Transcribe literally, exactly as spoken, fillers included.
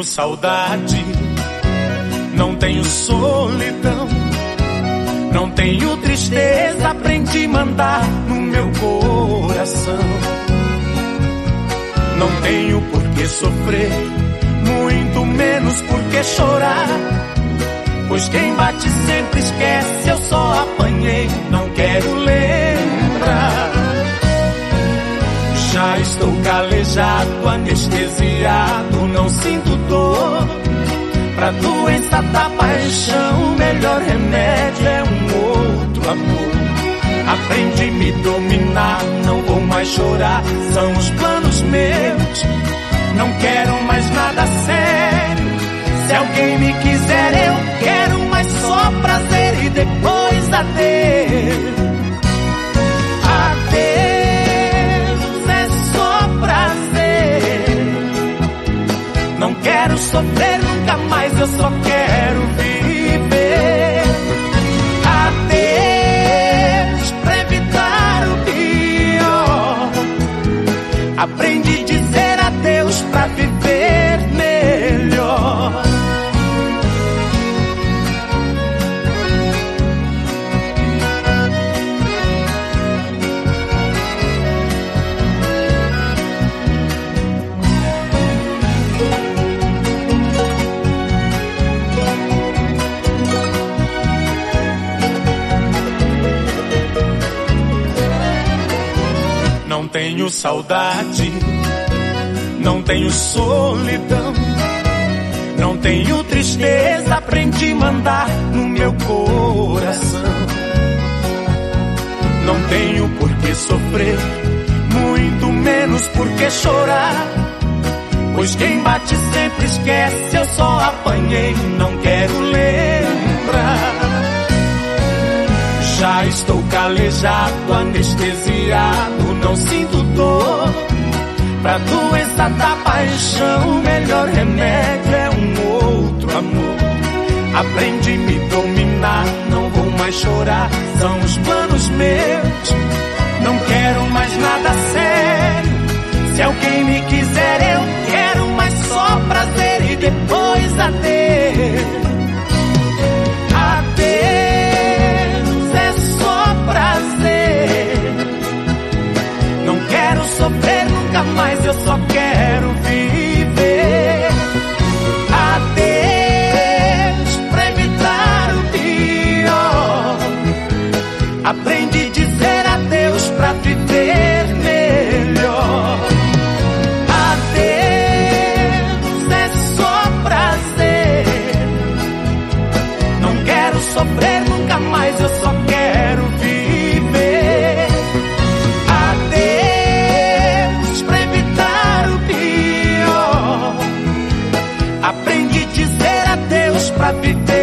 tenho saudade, não tenho solidão, não tenho tristeza, aprendi a mandar no meu coração. Não tenho por que sofrer, muito menos por que chorar, pois quem bate sempre esquece, eu só apanhei, não quero lembrar. Já estou calejado, anestesiado, não sinto dor. Pra doença da paixão, o melhor remédio é um outro amor. Aprendi a me dominar, não vou mais chorar, são os planos meus. Não quero mais nada sério, se alguém me quiser eu quero, mas só prazer e depois adeus. Adeus, é só prazer. Não quero sofrer nunca mais, eu só quero viver. Adeus, pra evitar o pior. Aprendi a dizer adeus pra viver melhor. Não tenho saudade, não tenho solidão, não tenho tristeza, aprendi a mandar no meu coração. Não tenho por que sofrer, muito menos por que chorar, pois quem bate sempre esquece, eu só apanhei, não quero lembrar. Já estou calejado, anestesiado, não sinto dor. Pra doença da paixão, o melhor remédio é um outro amor. Aprendi a me dominar, não vou mais chorar, são os planos meus. Não quero mais nada sério, se alguém me quiser eu quero, mas só prazer e depois adeus. Sofrer nunca mais, eu só quero viver. Adeus, pra evitar o pior. Aprendi a dizer adeus pra viver melhor. Adeus, é só prazer. Não quero sofrer nunca mais, eu só quero viver. Aprendi a dizer adeus pra viver.